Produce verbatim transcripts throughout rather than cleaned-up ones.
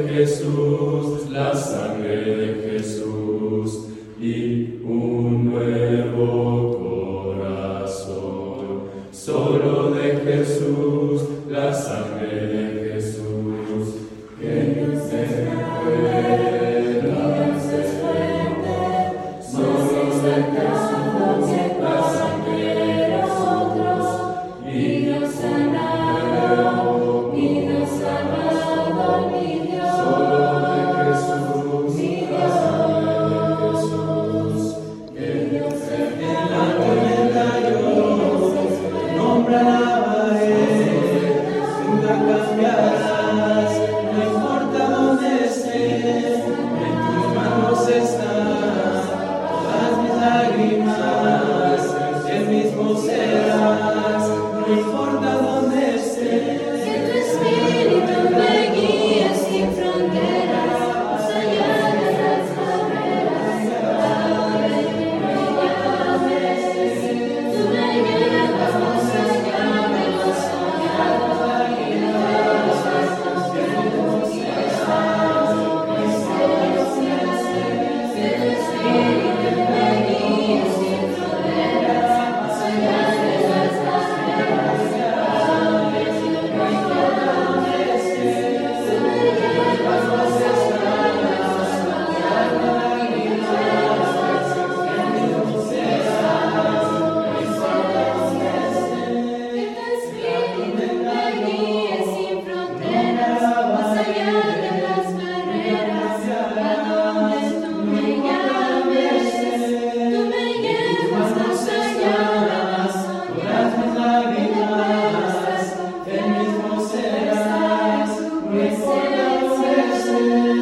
de Jesús, la sangre de Jesús y un nuevo corazón. Solo de Jesús, la sangre de Jesús, que se pueda hacer fuerte. Solo de Jesús, la sangre de nosotros, y Dios sanado, y Dios sanado, mi Dios. Solo de Jesús, mi Dios, la sangre de Jesús, que Dios se en la tormenta yo nombra la pared, nunca cambiarás, no importa dónde estés, en tus manos están todas mis lágrimas, el mismo serás, no importa dónde estés. Que tu espíritu me guíe sin fronteras, más allá de las barreras, a donde tú me llames. Tú me llevas más allá de lo soñado y de los actos que tú quieras. Que tu espíritu me guíe sin fronteras, más allá de las barreras, a donde tú me llames. Tú me llevas más allá de lo soñado y de los actos que tú quieras. Que tu espíritu me guíe sin fronteras, más allá de las barreras, a donde tú me llames. Tú me llevas más allá de lo soñado y de los actos que El mismo tú serás, tu no importa dónde estés.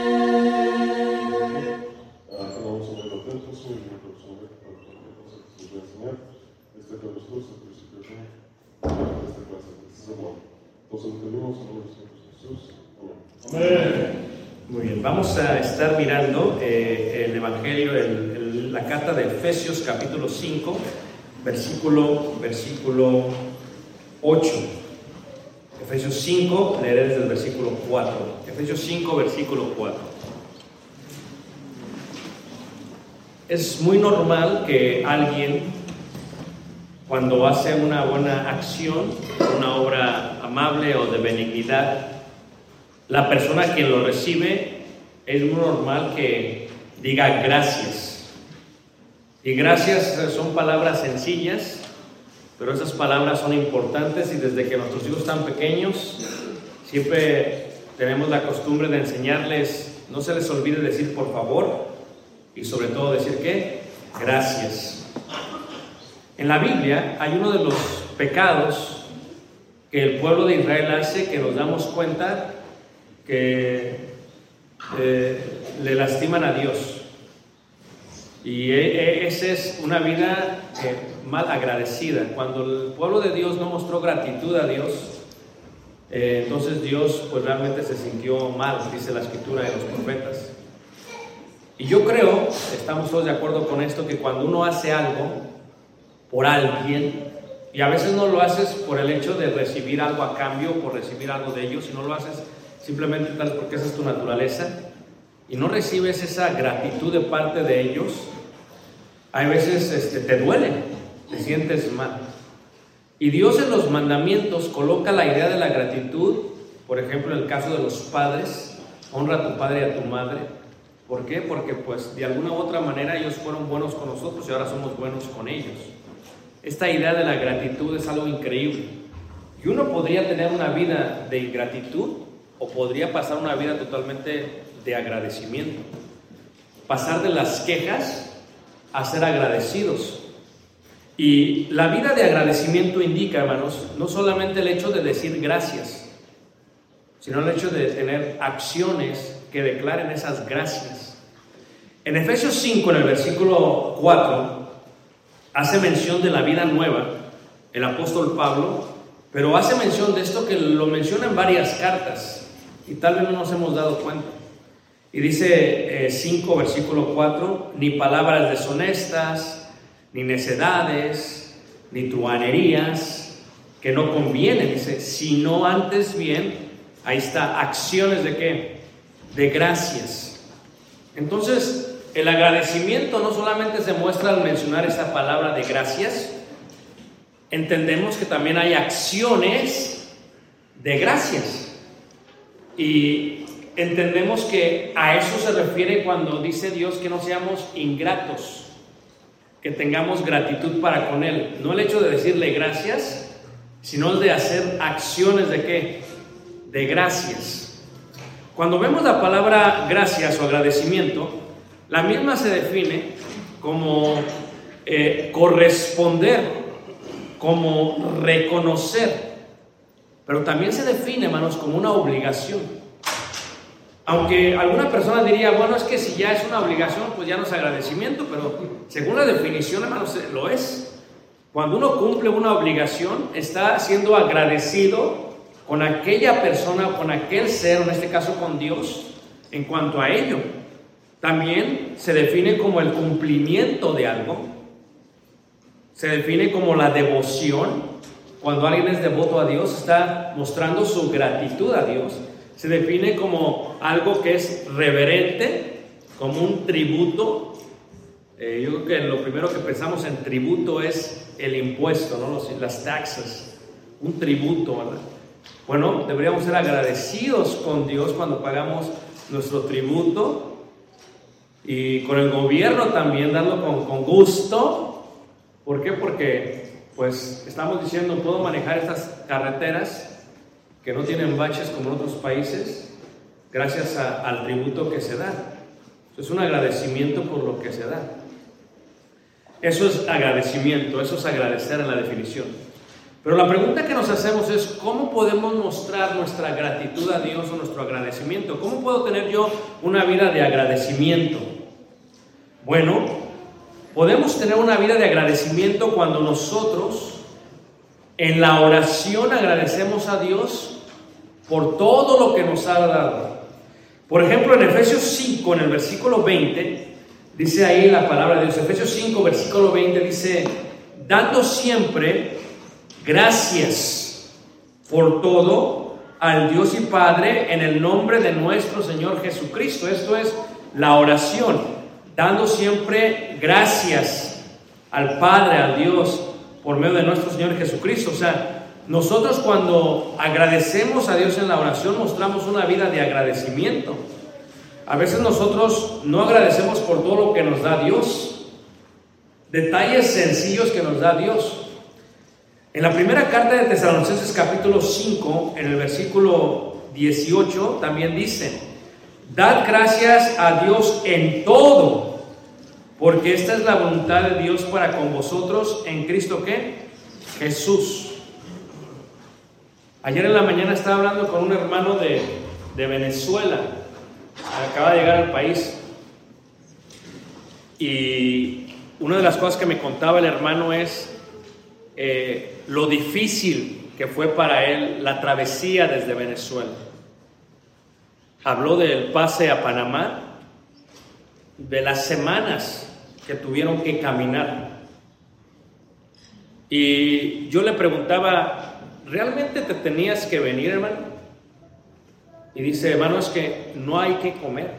Ah, vamos a ver atentos, Señor, y vamos a ver para cualquier cosa que se nos va a enseñar. Está con nosotros el principio de esta clase. Este es amor. Nos entendemos en el nombre del Señor Jesús. Amén. Muy bien, vamos a estar mirando eh, el Evangelio, el- el- la carta de Efesios capítulo cinco, versículo, versículo ocho. Efesios cinco, leeré desde el versículo cuatro. Efesios cinco, versículo cuatro. Es muy normal que alguien, cuando hace una buena acción, una obra amable o de benignidad, la persona quien lo recibe, es muy normal que diga gracias. Y gracias eh, son palabras sencillas, pero esas palabras son importantes, y desde que nuestros hijos están pequeños, siempre tenemos la costumbre de enseñarles, no se les olvide decir por favor, y sobre todo decir ¿qué? Gracias. En la Biblia hay uno de los pecados que el pueblo de Israel hace, que nos damos cuenta que eh, le lastiman a Dios. Y e- e- esa es una vida eh, mal agradecida. Cuando el pueblo de Dios no mostró gratitud a Dios, eh, entonces Dios pues realmente se sintió mal, dice la escritura de los profetas. Y yo creo, estamos todos de acuerdo con esto, que cuando uno hace algo por alguien, y a veces no lo haces por el hecho de recibir algo a cambio, por recibir algo de ellos, sino lo haces simplemente tal porque esa es tu naturaleza, y no recibes esa gratitud de parte de ellos, hay veces este, te duele, te sientes mal. Y Dios en los mandamientos coloca la idea de la gratitud, por ejemplo en el caso de los padres, honra a tu padre y a tu madre. ¿Por qué? Porque pues de alguna u otra manera ellos fueron buenos con nosotros y ahora somos buenos con ellos. Esta idea de la gratitud es algo increíble. Y uno podría tener una vida de ingratitud o podría pasar una vida totalmente de agradecimiento. Pasar de las quejas a ser agradecidos. Y la vida de agradecimiento indica, hermanos, no solamente el hecho de decir gracias, sino el hecho de tener acciones que declaren esas gracias. En Efesios cinco, en el versículo cuatro, hace mención de la vida nueva el apóstol Pablo, pero hace mención de esto que lo menciona en varias cartas y tal vez no nos hemos dado cuenta. Y dice eh, cinco, versículo cuatro, ni palabras deshonestas, ni necedades, ni truhanerías, que no convienen, dice, sino antes bien, ahí está, acciones de qué? de gracias. Entonces, el agradecimiento no solamente se muestra al mencionar esta palabra de gracias, entendemos que también hay acciones de gracias. Y entendemos que a eso se refiere cuando dice Dios que no seamos ingratos, que tengamos gratitud para con Él. No el hecho de decirle gracias, sino el de hacer acciones de ¿qué? De gracias. Cuando vemos la palabra gracias o agradecimiento, la misma se define como eh, corresponder, como reconocer, pero también se define, hermanos, como una obligación. Aunque alguna persona diría, bueno, es que si ya es una obligación, pues ya no es agradecimiento, pero según la definición, hermanos, lo es. Cuando uno cumple una obligación, está siendo agradecido con aquella persona, con aquel ser, en este caso con Dios, en cuanto a ello. También se define como el cumplimiento de algo. Se define como la devoción. Cuando alguien es devoto a Dios, está mostrando su gratitud a Dios. Se define como algo que es reverente, como un tributo. Eh, yo creo que lo primero que pensamos en tributo es el impuesto, ¿no? Los, las taxes, un tributo, ¿verdad? Bueno, deberíamos ser agradecidos con Dios cuando pagamos nuestro tributo, y con el gobierno también darlo con, con gusto. ¿Por qué? Porque pues estamos diciendo, puedo manejar estas carreteras que no tienen baches como en otros países gracias a, al tributo que se da. Es un agradecimiento por lo que se da. Eso es agradecimiento, eso es agradecer en la definición. Pero la pregunta que nos hacemos es, ¿cómo podemos mostrar nuestra gratitud a Dios o nuestro agradecimiento? ¿Cómo puedo tener yo una vida de agradecimiento? Bueno, podemos tener una vida de agradecimiento cuando nosotros en la oración agradecemos a Dios por todo lo que nos ha dado. Por ejemplo, en Efesios cinco, en el versículo veinte, dice ahí la palabra de Dios. Efesios cinco, versículo veinte dice, dando siempre gracias por todo al Dios y Padre en el nombre de nuestro Señor Jesucristo. Esto es la oración. Dando siempre gracias al Padre, al Dios, por medio de nuestro Señor Jesucristo. O sea, nosotros cuando agradecemos a Dios en la oración, mostramos una vida de agradecimiento. A veces nosotros no agradecemos por todo lo que nos da Dios, detalles sencillos que nos da Dios. En la primera carta de Tesalonicenses capítulo cinco, en el versículo dieciocho, también dice, dad gracias a Dios en todo, porque esta es la voluntad de Dios para con vosotros en Cristo, ¿qué? Jesús. Ayer en la mañana estaba hablando con un hermano de, de Venezuela, acaba de llegar al país, y una de las cosas que me contaba el hermano es eh, lo difícil que fue para él la travesía desde Venezuela. Habló del pase a Panamá, de las semanas que tuvieron que caminar. Y yo le preguntaba, ¿realmente te tenías que venir, hermano? Y dice, hermano, es que no hay que comer.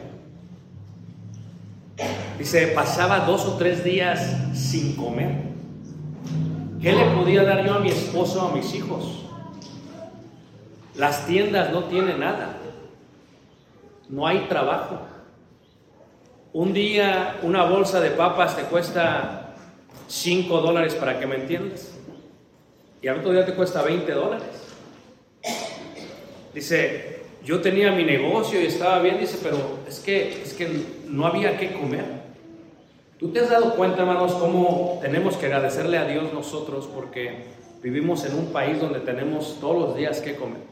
Dice, pasaba dos o tres días sin comer. ¿Qué le podía dar yo a mi esposo, a mis hijos? Las tiendas no tienen nada. No hay trabajo. Un día una bolsa de papas te cuesta cinco dólares, para que me entiendas, y al otro día te cuesta veinte dólares. Dice, yo tenía mi negocio y estaba bien, dice, pero es que, es que no había que comer. ¿Tú te has dado cuenta, hermanos, cómo tenemos que agradecerle a Dios nosotros porque vivimos en un país donde tenemos todos los días que comer?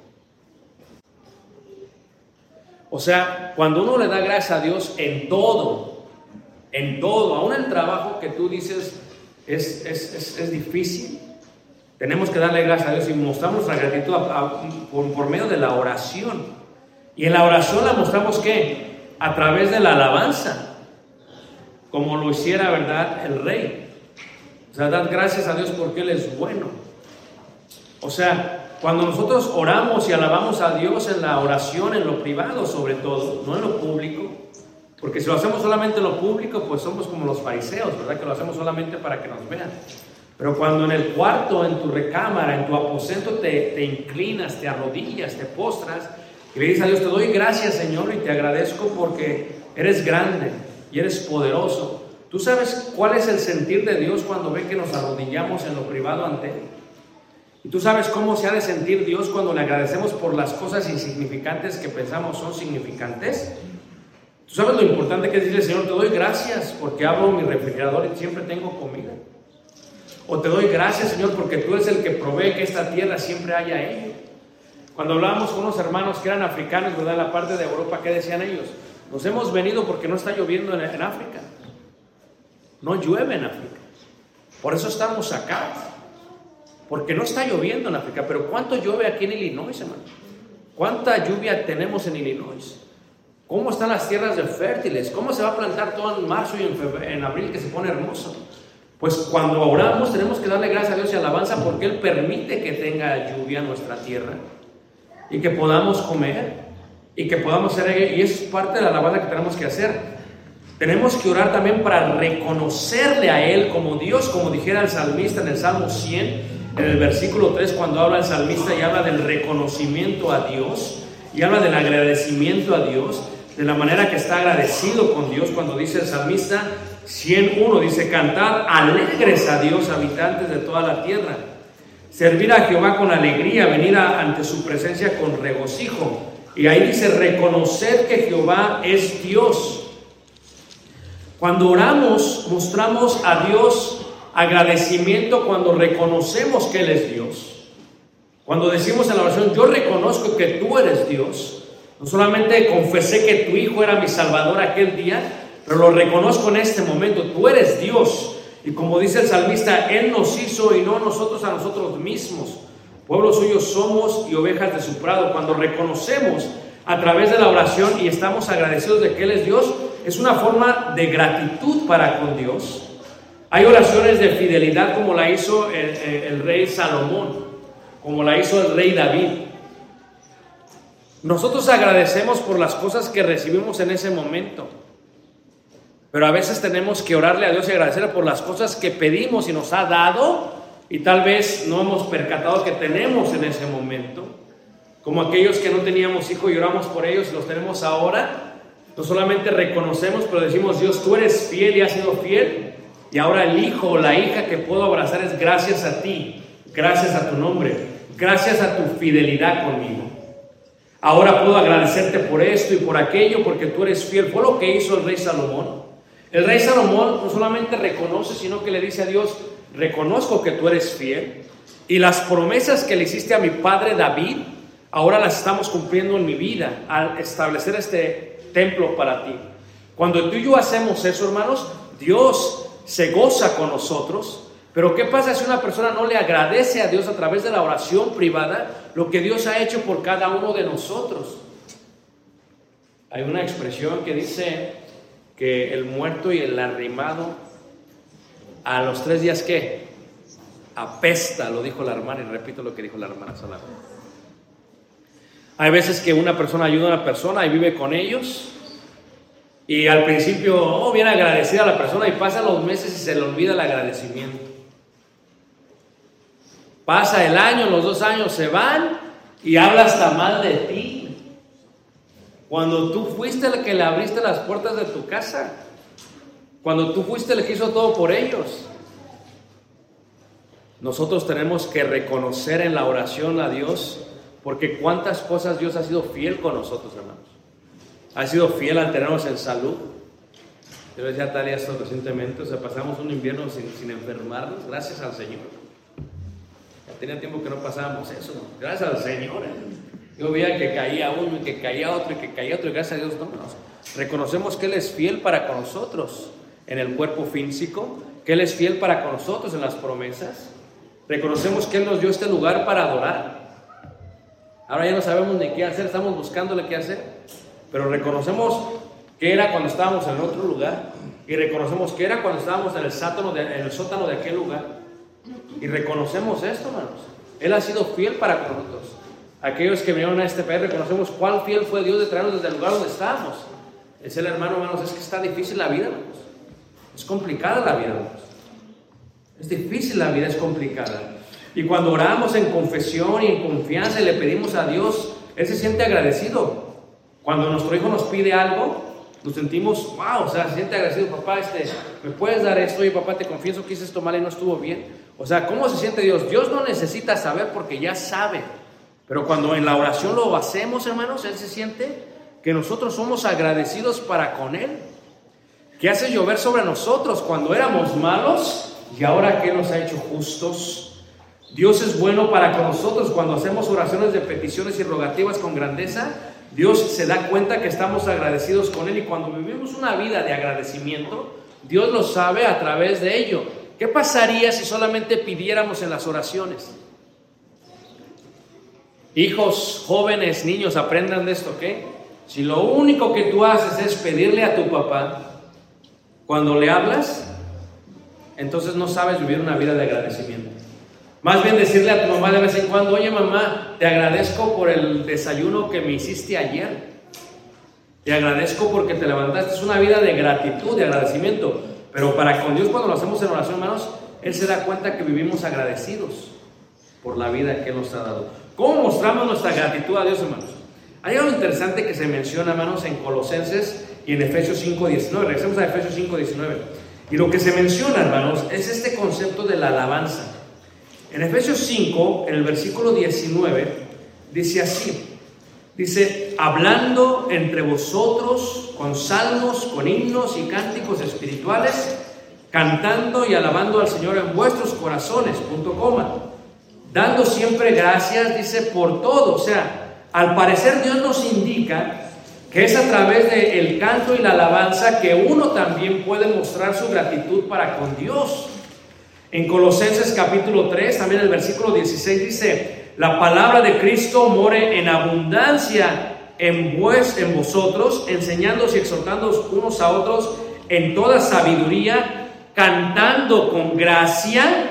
O sea, cuando uno le da gracias a Dios en todo, en todo, aún el trabajo que tú dices es, es, es, es difícil, tenemos que darle gracias a Dios y mostramos nuestra gratitud a, a, por, por medio de la oración. Y en la oración la mostramos, ¿qué? A través de la alabanza, como lo hiciera, ¿verdad?, el rey. O sea, dad gracias a Dios porque Él es bueno. O sea, Cuando nosotros oramos y alabamos a Dios en la oración, en lo privado sobre todo, no en lo público, porque si lo hacemos solamente en lo público, pues somos como los fariseos, ¿verdad? Que lo hacemos solamente para que nos vean. Pero cuando en el cuarto, en tu recámara, en tu aposento te, te inclinas, te arrodillas, te postras y le dices a Dios, te doy gracias, Señor, y te agradezco porque eres grande y eres poderoso. ¿Tú sabes cuál es el sentir de Dios cuando ve que nos arrodillamos en lo privado ante Él? ¿Y tú sabes cómo se ha de sentir Dios cuando le agradecemos por las cosas insignificantes que pensamos son significantes? ¿Tú sabes lo importante que es decirle, Señor, te doy gracias porque abro mi refrigerador y siempre tengo comida? O te doy gracias, Señor, porque tú eres el que provee que esta tierra siempre haya ello. Cuando hablábamos con unos hermanos que eran africanos, ¿verdad? En la parte de Europa, ¿qué decían ellos? Nos hemos venido porque no está lloviendo en, en África. No llueve en África. Por eso estamos acá. Porque no está lloviendo en África. Pero ¿cuánto llueve aquí en Illinois, hermano? ¿Cuánta lluvia tenemos en Illinois? ¿Cómo están las tierras de fértiles? ¿Cómo se va a plantar todo en marzo y en, febrero, en abril que se pone hermoso? Pues cuando oramos tenemos que darle gracias a Dios y alabanza porque Él permite que tenga lluvia en nuestra tierra y que podamos comer y que podamos ser, y eso es parte de la alabanza que tenemos que hacer. Tenemos que orar también para reconocerle a Él como Dios, como dijera el salmista en el Salmo cien, en el versículo tres, cuando habla el salmista y habla del reconocimiento a Dios y habla del agradecimiento a Dios, de la manera que está agradecido con Dios, cuando dice el salmista cien uno, dice, cantad alegres a Dios, habitantes de toda la tierra, servir a Jehová con alegría, venir a, ante su presencia con regocijo. Y ahí dice, reconocer que Jehová es Dios. Cuando oramos, mostramos a Dios agradecimiento cuando reconocemos que Él es Dios. Cuando decimos en la oración, yo reconozco que tú eres Dios, no solamente confesé que tu Hijo era mi Salvador aquel día, pero lo reconozco en este momento, tú eres Dios. Y como dice el salmista, Él nos hizo y no nosotros a nosotros mismos. Pueblo suyo somos y ovejas de su prado. Cuando reconocemos a través de la oración y estamos agradecidos de que Él es Dios, es una forma de gratitud para con Dios. Hay oraciones de fidelidad como la hizo el, el, el rey Salomón, como la hizo el rey David. Nosotros agradecemos por las cosas que recibimos en ese momento. Pero a veces tenemos que orarle a Dios y agradecerle por las cosas que pedimos y nos ha dado y tal vez no hemos percatado que tenemos en ese momento. Como aquellos que no teníamos hijos y oramos por ellos y los tenemos ahora. No solamente reconocemos, pero decimos, Dios, tú eres fiel y has sido fiel. Y ahora el hijo o la hija que puedo abrazar es gracias a ti, gracias a tu nombre, gracias a tu fidelidad conmigo. Ahora puedo agradecerte por esto y por aquello porque tú eres fiel. Fue lo que hizo el rey Salomón. El rey Salomón no solamente reconoce, sino que le dice a Dios, reconozco que tú eres fiel y las promesas que le hiciste a mi padre David, ahora las estamos cumpliendo en mi vida al establecer este templo para ti. Cuando tú y yo hacemos eso, hermanos, Dios se goza con nosotros. Pero ¿qué pasa si una persona no le agradece a Dios a través de la oración privada lo que Dios ha hecho por cada uno de nosotros? Hay una expresión que dice que el muerto y el arrimado a los tres días, ¿qué? Apesta, lo dijo la hermana, y repito lo que dijo la hermana solamente. Hay veces que una persona ayuda a una persona y vive con ellos, y al principio, oh, bien agradecida a la persona, y pasan los meses y se le olvida el agradecimiento. Pasa el año, los dos años se van, y habla hasta mal de ti. Cuando tú fuiste el que le abriste las puertas de tu casa, cuando tú fuiste el que hizo todo por ellos. Nosotros tenemos que reconocer en la oración a Dios, porque cuántas cosas Dios ha sido fiel con nosotros, hermanos. Ha sido fiel al tenernos en salud. Yo le decía a Talia esto recientemente, o sea, pasamos un invierno sin, sin enfermarnos, gracias al Señor. Ya tenía tiempo que no pasábamos eso, ¿no? Gracias al Señor, ¿eh? Yo veía que caía uno y que caía otro y que caía otro, y gracias a Dios no, no. Reconocemos que Él es fiel para con nosotros en el cuerpo físico, que Él es fiel para con nosotros en las promesas. Reconocemos que Él nos dio este lugar para adorar. Ahora ya no sabemos ni qué hacer, estamos buscándole qué hacer, pero reconocemos que era cuando estábamos en otro lugar, y reconocemos que era cuando estábamos en el sótano de, en el sótano de aquel lugar, y reconocemos esto, hermanos. Él ha sido fiel para con nosotros. Aquellos que vinieron a este país reconocemos cuán fiel fue Dios de traernos desde el lugar donde estábamos. Es el hermano, hermanos, es que está difícil la vida, hermanos. Es complicada la vida, hermanos. Es difícil la vida, es complicada. Y cuando oramos en confesión y en confianza y le pedimos a Dios, Él se siente agradecido. Cuando nuestro hijo nos pide algo, nos sentimos, wow, o sea, se siente agradecido. Papá, este, ¿me puedes dar esto? Oye, papá, te confieso que hice esto mal y no estuvo bien. O sea, ¿cómo se siente Dios? Dios no necesita saber porque ya sabe. Pero cuando en la oración lo hacemos, hermanos, Él se siente que nosotros somos agradecidos para con Él. Que hace llover sobre nosotros cuando éramos malos y ahora que nos ha hecho justos. Dios es bueno para con nosotros cuando hacemos oraciones de peticiones y rogativas con grandeza. Dios se da cuenta que estamos agradecidos con Él, y cuando vivimos una vida de agradecimiento, Dios lo sabe a través de ello. ¿Qué pasaría si solamente pidiéramos en las oraciones? Hijos, jóvenes, niños, aprendan de esto, ¿ok? Si lo único que tú haces es pedirle a tu papá cuando le hablas, entonces no sabes vivir una vida de agradecimiento. Más bien decirle a tu mamá de vez en cuando, oye mamá, te agradezco por el desayuno que me hiciste ayer. Te agradezco porque te levantaste. Es una vida de gratitud, de agradecimiento. Pero para con Dios, cuando lo hacemos en oración, hermanos, Él se da cuenta que vivimos agradecidos por la vida que Él nos ha dado. ¿Cómo mostramos nuestra gratitud a Dios, hermanos? Hay algo interesante que se menciona, hermanos, en Colosenses y en Efesios cinco diecinueve. Regresemos a Efesios cinco diecinueve. Y lo que se menciona, hermanos, es este concepto de la alabanza. En Efesios cinco, en el versículo diecinueve, dice así. Dice, hablando entre vosotros con salmos, con himnos y cánticos espirituales, cantando y alabando al Señor en vuestros corazones, punto coma. Dando siempre gracias, dice, por todo. O sea, al parecer Dios nos indica que es a través del canto y la alabanza que uno también puede mostrar su gratitud para con Dios. En Colosenses capítulo tres, también el versículo dieciséis dice, la palabra de Cristo more en abundancia en, vues, en vosotros, enseñándoos y exhortándoos unos a otros en toda sabiduría, cantando con gracia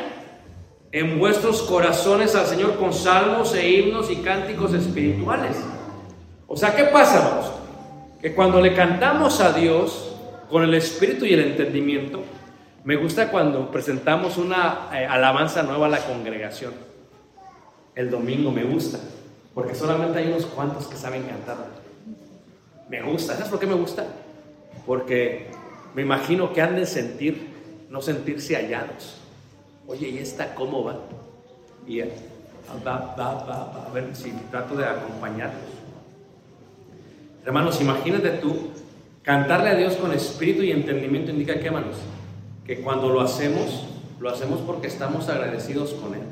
en vuestros corazones al Señor con salmos e himnos y cánticos espirituales. O sea, ¿qué pasa, hermanos? Que cuando le cantamos a Dios con el espíritu y el entendimiento, me gusta cuando presentamos una eh, alabanza nueva a la congregación. El domingo me gusta, porque solamente hay unos cuantos que saben cantar. Me gusta, ¿sabes por qué me gusta? Porque me imagino que han de sentir, no sentirse hallados. Oye, ¿y esta cómo va? Y él, va, va, va, va, a ver si trato de acompañarlos. Hermanos, imagínate tú, cantarle a Dios con espíritu y entendimiento indica que, hermanos, que cuando lo hacemos, lo hacemos porque estamos agradecidos con Él.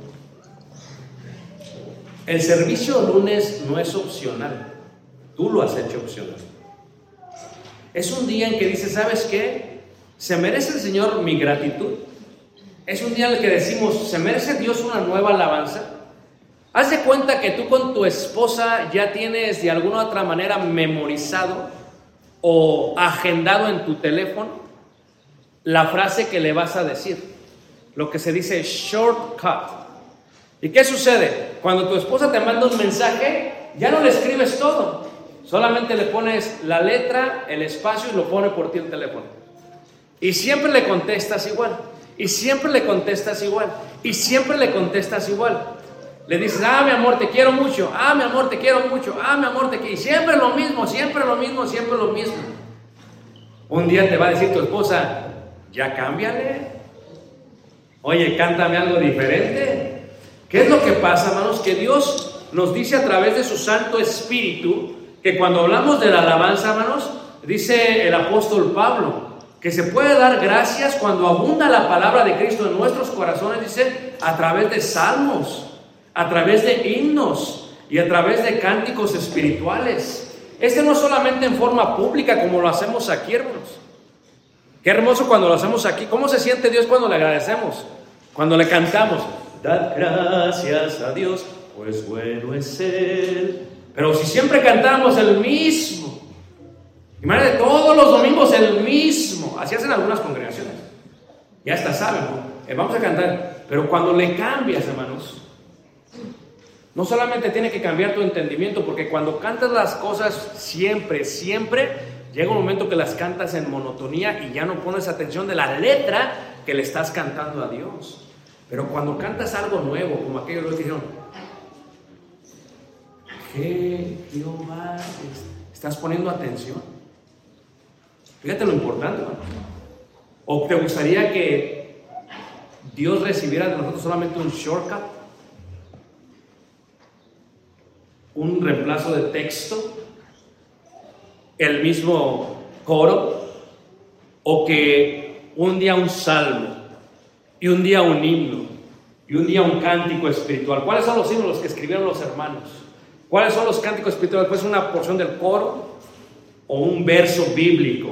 El servicio lunes no es opcional, tú lo has hecho opcional. Es un día en que dices, ¿sabes qué? ¿Se merece el Señor mi gratitud? Es un día en el que decimos, ¿se merece Dios una nueva alabanza? Haz de cuenta que tú con tu esposa ya tienes de alguna u otra manera memorizado o agendado en tu teléfono la frase que le vas a decir, lo que se dice shortcut. ¿Y qué sucede? Cuando tu esposa te manda un mensaje, ya no le escribes todo, solamente le pones la letra, el espacio y lo pone por ti el teléfono. Y siempre le contestas igual, y siempre le contestas igual, y siempre le contestas igual. Le dices, ah, mi amor, te quiero mucho, ah, mi amor, te quiero mucho, ah, mi amor, te quiero. Y siempre lo mismo, siempre lo mismo, siempre lo mismo. Un día te va a decir tu esposa, ya cámbiale. Oye, cántame algo diferente. ¿Qué es lo que pasa, hermanos? Que Dios nos dice a través de su Santo Espíritu que cuando hablamos de la alabanza, hermanos, dice el apóstol Pablo, que se puede dar gracias cuando abunda la palabra de Cristo en nuestros corazones, dice, a través de salmos, a través de himnos y a través de cánticos espirituales. Este no es solamente en forma pública como lo hacemos aquí, hermanos. Qué hermoso cuando lo hacemos aquí. ¿Cómo se siente Dios cuando le agradecemos? Cuando le cantamos, dad gracias a Dios, pues bueno es Él. Pero si siempre cantamos el mismo, imagínate todos los domingos el mismo, así hacen algunas congregaciones, ya hasta saben, ¿no? Eh, vamos a cantar, pero cuando le cambias, hermanos, No solamente tiene que cambiar tu entendimiento, porque cuando cantas las cosas siempre, siempre, llega un momento que las cantas en monotonía y ya no pones atención de la letra que le estás cantando a Dios. Pero cuando cantas algo nuevo, como aquellos que dijeron, ¿qué Jehová? ¿Estás poniendo atención? Fíjate lo importante, ¿no? ¿O te gustaría que Dios recibiera de nosotros solamente un shortcut? Un reemplazo de texto, el mismo coro, o que un día un salmo, y un día un himno, y un día un cántico espiritual. ¿Cuáles son los himnos los que escribieron los hermanos? ¿Cuáles son los cánticos espirituales? Pues una porción del coro o un verso bíblico.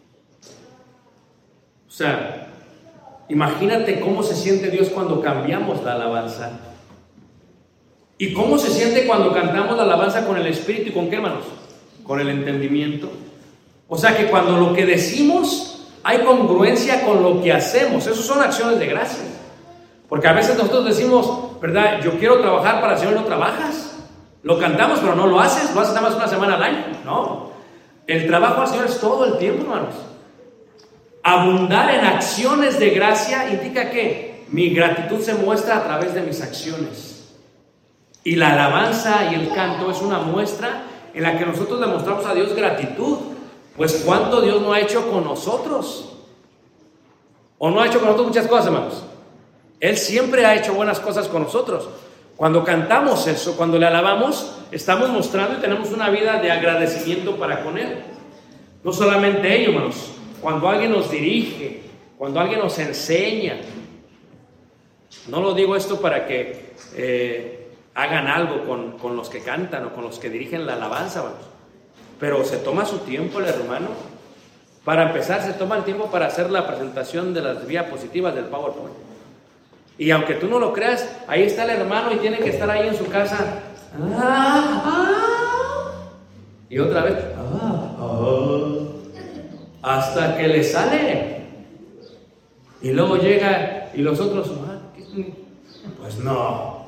O sea, imagínate cómo se siente Dios cuando cambiamos la alabanza. ¿Y cómo se siente cuando cantamos la alabanza con el Espíritu? ¿Y con qué, hermanos? Con el entendimiento. O sea que cuando lo que decimos hay congruencia con lo que hacemos. Eso son acciones de gracia. Porque a veces nosotros decimos, ¿verdad? Yo quiero trabajar para el Señor, no trabajas. Lo cantamos, pero no lo haces. Lo haces nada más una semana al año. No. El trabajo al Señor es todo el tiempo, hermanos. Abundar en acciones de gracia indica que mi gratitud se muestra a través de mis acciones. Y la alabanza y el canto es una muestra en la que nosotros le mostramos a Dios gratitud. Pues cuánto Dios no ha hecho con nosotros. O no ha hecho con nosotros muchas cosas, hermanos. Él siempre ha hecho buenas cosas con nosotros. Cuando cantamos eso, cuando le alabamos, estamos mostrando y tenemos una vida de agradecimiento para con Él. No solamente ello, hermanos. Cuando alguien nos dirige, cuando alguien nos enseña. No lo digo esto para que eh, hagan algo con, con los que cantan o con los que dirigen la alabanza, vamos. Pero se toma su tiempo el hermano. Para empezar, se toma el tiempo para hacer la presentación de las diapositivas del PowerPoint. Y aunque tú no lo creas, ahí está el hermano y tiene que estar ahí en su casa. Ah, ah, y otra vez. Ah, ah, hasta que le sale. Y luego llega y los otros. Ah, pues no.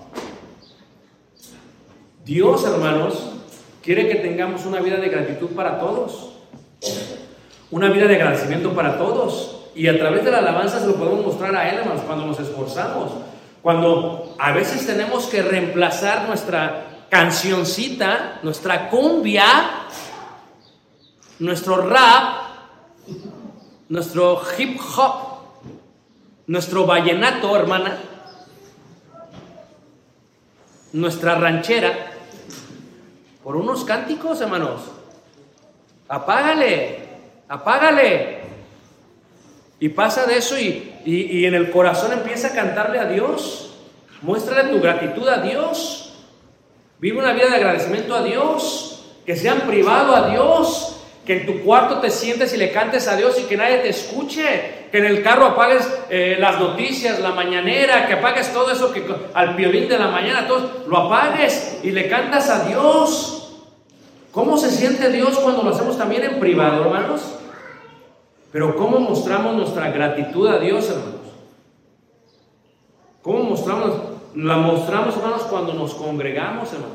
Dios, hermanos, quiere que tengamos una vida de gratitud para todos, una vida de agradecimiento para todos, y a través de la alabanza se lo podemos mostrar a Él, hermanos, cuando nos esforzamos, cuando a veces tenemos que reemplazar nuestra cancioncita, nuestra cumbia, nuestro rap, nuestro hip hop, nuestro vallenato, hermana, nuestra ranchera, por unos cánticos, hermanos. Apágale, apágale. Y pasa de eso y, y, y en el corazón empieza a cantarle a Dios. Muéstrale tu gratitud a Dios. Vive una vida de agradecimiento a Dios. Que sea en privado a Dios. Que en tu cuarto te sientes y le cantes a Dios y que nadie te escuche. Que en el carro apagues eh, las noticias, la mañanera, que apagues todo eso que al violín de la mañana, todo, lo apagues y le cantas a Dios. ¿Cómo se siente Dios cuando lo hacemos también en privado, hermanos? Pero ¿cómo mostramos nuestra gratitud a Dios, hermanos? ¿Cómo mostramos? La mostramos, hermanos, cuando nos congregamos, hermanos.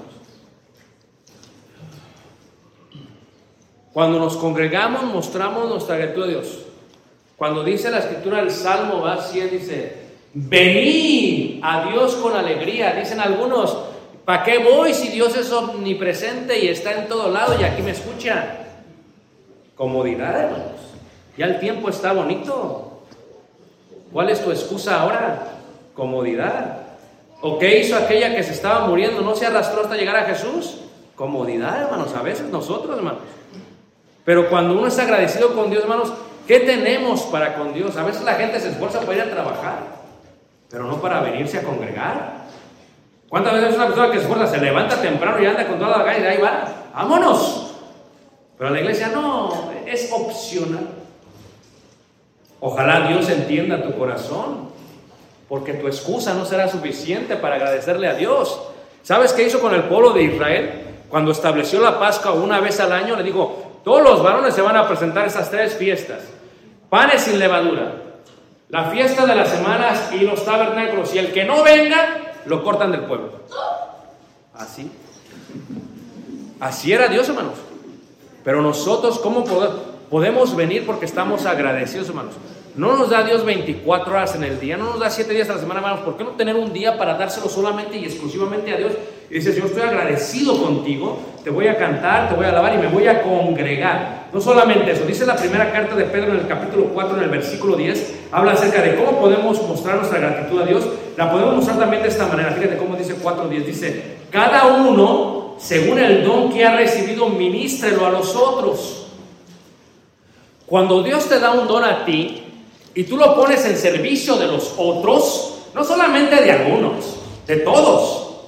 Cuando nos congregamos, mostramos nuestra gratitud a Dios. Cuando dice la escritura del Salmo, va cien, dice, venid a Dios con alegría. Dicen algunos, ¿para qué voy si Dios es omnipresente y está en todo lado y aquí me escucha? Comodidad, hermanos. Ya el tiempo está bonito. ¿Cuál es tu excusa ahora? Comodidad. ¿O qué hizo aquella que se estaba muriendo? ¿No se arrastró hasta llegar a Jesús? Comodidad, hermanos. A veces nosotros, hermanos. Pero cuando uno está agradecido con Dios, hermanos, ¿qué tenemos para con Dios? A veces la gente se esfuerza para ir a trabajar, pero no para venirse a congregar. ¿Cuántas veces una persona que se esfuerza se levanta temprano y anda con toda la calle y ahí va? ¡Vámonos! Pero la iglesia no, es opcional. Ojalá Dios entienda tu corazón, porque tu excusa no será suficiente para agradecerle a Dios. ¿Sabes qué hizo con el pueblo de Israel? Cuando estableció la Pascua una vez al año, le dijo, todos los varones se van a presentar esas tres fiestas. Panes sin levadura, la fiesta de las semanas y los tabernáculos. Y el que no venga, lo cortan del pueblo. Así. Así era Dios, hermanos. Pero nosotros, ¿cómo podemos venir? Porque estamos agradecidos, hermanos. No nos da Dios veinticuatro horas en el día, no nos da siete días a la semana, hermanos. ¿Por qué no tener un día para dárselo solamente y exclusivamente a Dios? Y dices, yo estoy agradecido contigo, te voy a cantar, te voy a alabar y me voy a congregar. No solamente eso, dice la primera carta de Pedro en el capítulo cuatro, en el versículo diez, habla acerca de cómo podemos mostrar nuestra gratitud a Dios. La podemos mostrar también de esta manera. Fíjate cómo dice cuatro diez, dice, cada uno, según el don que ha recibido, ministrelo a los otros. Cuando Dios te da un don a ti, y tú lo pones en servicio de los otros, no solamente de algunos, de todos,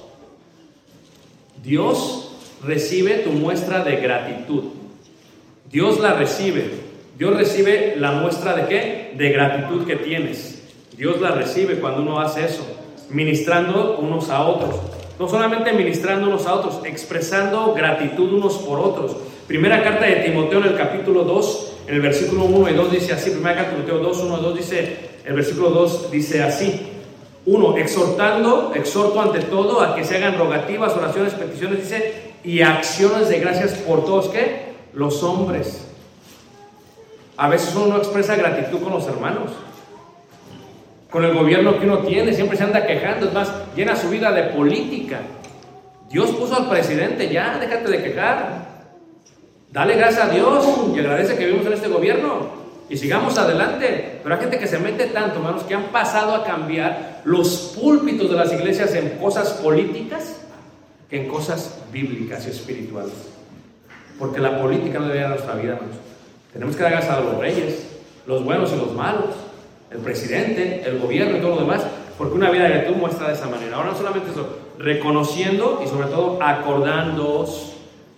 Dios recibe tu muestra de gratitud. Dios la recibe. Dios recibe la muestra de ¿qué? De gratitud que tienes. Dios la recibe cuando uno hace eso, ministrando unos a otros. No solamente ministrando unos a otros, expresando gratitud unos por otros. Primera carta de Timoteo en el capítulo dos, en el versículo uno y dos dice así. Primera carta de Timoteo dos, uno y dos dice, el versículo dos dice así. uno, exhortando, exhorto ante todo a que se hagan rogativas, oraciones, peticiones, dice, y acciones de gracias por todos, ¿qué? Los hombres. A veces uno no expresa gratitud con los hermanos, con el gobierno que uno tiene, siempre se anda quejando, es más, llena su vida de política. Dios puso al presidente, ya, déjate de quejar. Dale gracias a Dios y agradece que vivimos en este gobierno y sigamos adelante. Pero hay gente que se mete tanto, hermanos, que han pasado a cambiar los púlpitos de las iglesias en cosas políticas que en cosas bíblicas y espirituales. Porque la política no debe ser nuestra vida, hermanos. Tenemos que dar gracias a los reyes, los buenos y los malos, el presidente, el gobierno y todo lo demás, porque una vida de gratitud muestra de esa manera. Ahora no solamente eso, reconociendo y sobre todo acordándoos.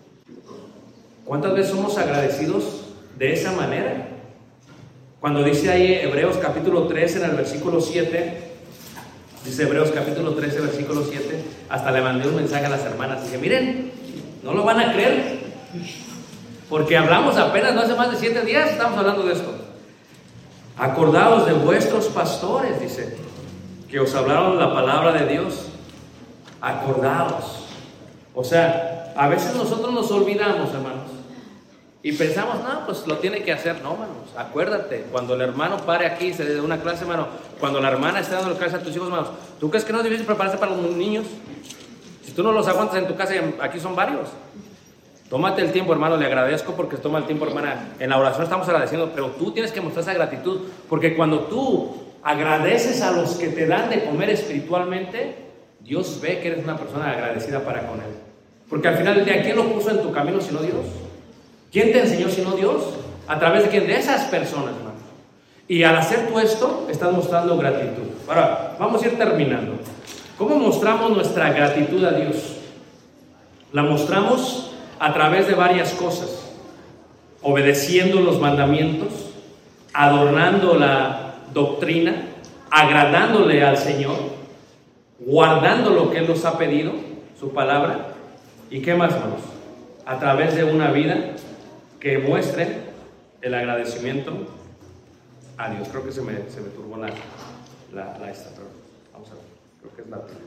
¿Cuántas veces somos agradecidos de esa manera? Cuando dice ahí Hebreos capítulo trece en el versículo siete, dice Hebreos capítulo trece versículo siete, hasta le mandé un mensaje a las hermanas, dije, miren, no lo van a creer, porque hablamos apenas, no hace más de siete días estamos hablando de esto. Acordaos de vuestros pastores, dice, que os hablaron la palabra de Dios. Acordaos. O sea, a veces nosotros nos olvidamos, hermanos, y pensamos, no, pues lo tiene que hacer. No, hermanos, acuérdate, cuando el hermano pare aquí y se le dé una clase, hermano, cuando la hermana esté dando clase a tus hijos, hermanos, ¿tú crees que no es difícil prepararse para los niños? Si tú no los aguantas en tu casa, aquí son varios. Tómate el tiempo, hermano, le agradezco porque toma el tiempo, hermana. En la oración estamos agradeciendo, pero tú tienes que mostrar esa gratitud, porque cuando tú agradeces a los que te dan de comer espiritualmente, Dios ve que eres una persona agradecida para con Él. Porque al final del día, ¿quién lo puso en tu camino sino Dios? ¿Quién te enseñó sino Dios? ¿A través de quién? De esas personas, hermano. Y al hacer tú esto, estás mostrando gratitud. Ahora, vamos a ir terminando. ¿Cómo mostramos nuestra gratitud a Dios? La mostramos a través de varias cosas. Obedeciendo los mandamientos, adornando la doctrina, agradándole al Señor, guardando lo que Él nos ha pedido, su palabra. ¿Y qué más, hermanos? A través de una vida que muestre el agradecimiento a Dios. Creo que se me, se me turbó la, la, la esta, pero vamos a ver. Creo que es la primera.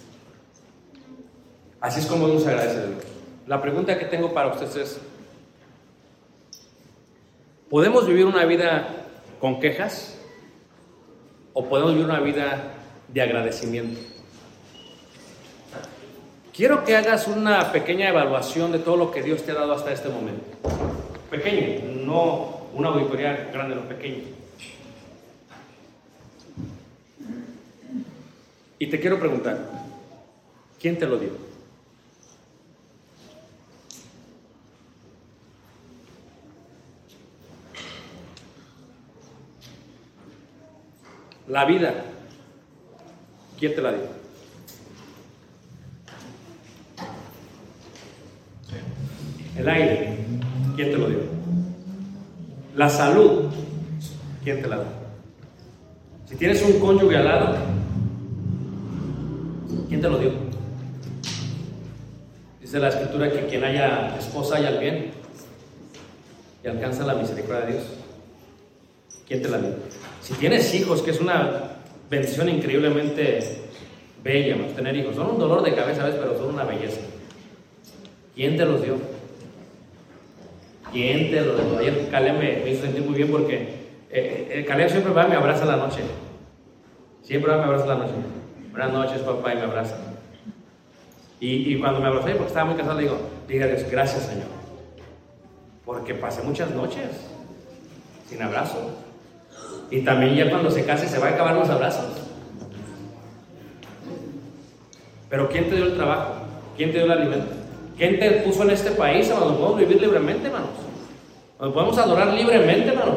Así es como Dios agradece a Dios. La pregunta que tengo para ustedes es, ¿podemos vivir una vida con quejas o podemos vivir una vida de agradecimiento? Quiero que hagas una pequeña evaluación de todo lo que Dios te ha dado hasta este momento. Pequeño, no una auditoría grande, lo pequeño. Y te quiero preguntar, ¿quién te lo dio? La vida, ¿quién te la dio? El aire, ¿quién te lo dio? La salud, ¿quién te la dio? Si tienes un cónyuge al lado, ¿quién te lo dio? Dice la Escritura que quien haya esposa haya el bien y alcanza la misericordia de Dios. ¿Quién te la dio? Si tienes hijos, que es una bendición increíblemente bella, hermanos, tener hijos. Son un dolor de cabeza, ¿ves? Pero son una belleza. ¿Quién te los dio? ¿Quién te los dio? Ayer Caleb me, me hizo sentir muy bien porque eh, eh, Caleb siempre va y me abraza en la noche. Siempre va y me abraza en la noche. Buenas noches, papá, y me abraza. Y, y cuando me abrazó, porque estaba muy cansado, le digo, diga a Dios, gracias, Señor. Porque pasé muchas noches sin abrazo. Y también ya cuando se case se va a acabar los abrazos. Pero ¿quién te dio el trabajo? ¿Quién te dio el alimento? ¿Quién te puso en este país donde podemos vivir libremente, hermanos? Donde podemos adorar libremente, hermanos.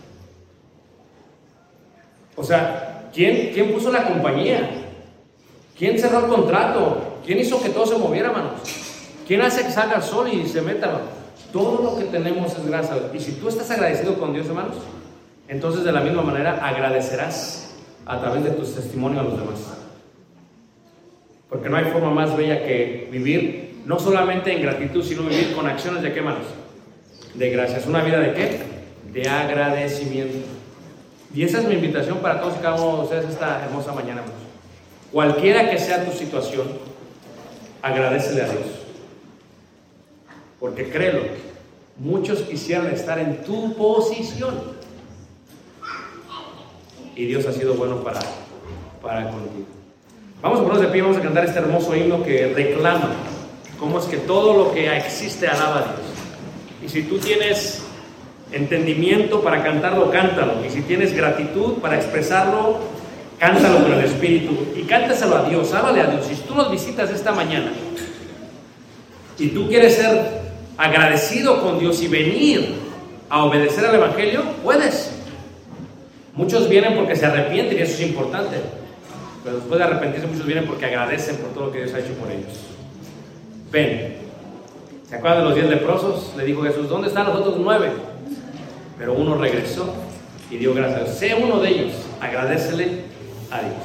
O sea, ¿quién, quién puso la compañía? ¿Quién cerró el contrato? ¿Quién hizo que todo se moviera, hermanos? ¿Quién hace que salga el sol y se meta, hermanos? Todo lo que tenemos es gracias a Dios. Y si tú estás agradecido con Dios, hermanos, entonces de la misma manera agradecerás a través de tus testimonios a los demás. Porque no hay forma más bella que vivir, no solamente en gratitud, sino vivir con acciones de qué, hermanos? De gracias. ¿Una vida de qué? De agradecimiento. Y esa es mi invitación para todos y cada uno de ustedes esta hermosa mañana, hermanos. Cualquiera que sea tu situación, agradécele a Dios. Porque créelo, muchos quisieran estar en tu posición. Y Dios ha sido bueno para, para contigo. Vamos a ponernos de pie, vamos a cantar este hermoso himno que reclama cómo es que todo lo que existe alaba a Dios. Y si tú tienes entendimiento para cantarlo, cántalo. Y si tienes gratitud para expresarlo, cántalo con el Espíritu. Y cántaselo a Dios, háblale a Dios. Si tú nos visitas esta mañana y tú quieres ser agradecido con Dios y venir a obedecer al Evangelio, puedes. Muchos vienen porque se arrepienten y eso es importante. Pero después de arrepentirse, muchos vienen porque agradecen por todo lo que Dios ha hecho por ellos. Ven. ¿Se acuerdan de los diez leprosos? Le dijo Jesús, ¿dónde están los otros nueve? Pero uno regresó y dio gracias a Dios. Sé uno de ellos. Agradécele a Dios.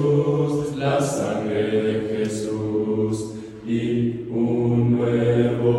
Jesús, la sangre de Jesús y un nuevo